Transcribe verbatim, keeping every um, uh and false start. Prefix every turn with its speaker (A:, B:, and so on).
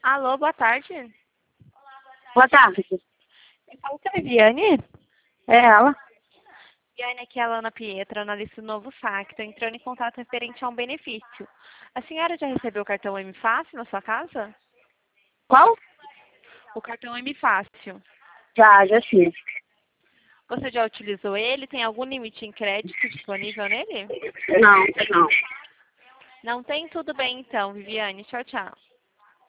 A: Alô, boa tarde.
B: Boa tarde.
A: Eu falo com a Viviane.
B: É ela?
A: Viviane, aqui é a Lana Pietra, analista do Novo Saque. Estou entrando em contato referente a um benefício. A senhora já recebeu o cartão M Fácil na sua casa?
B: Qual?
A: O cartão M Fácil.
B: Já, já fiz.
A: Você já utilizou ele? Tem algum limite em crédito disponível nele?
B: Não, não.
A: Não tem? Tudo bem então, Viviane. Tchau, tchau.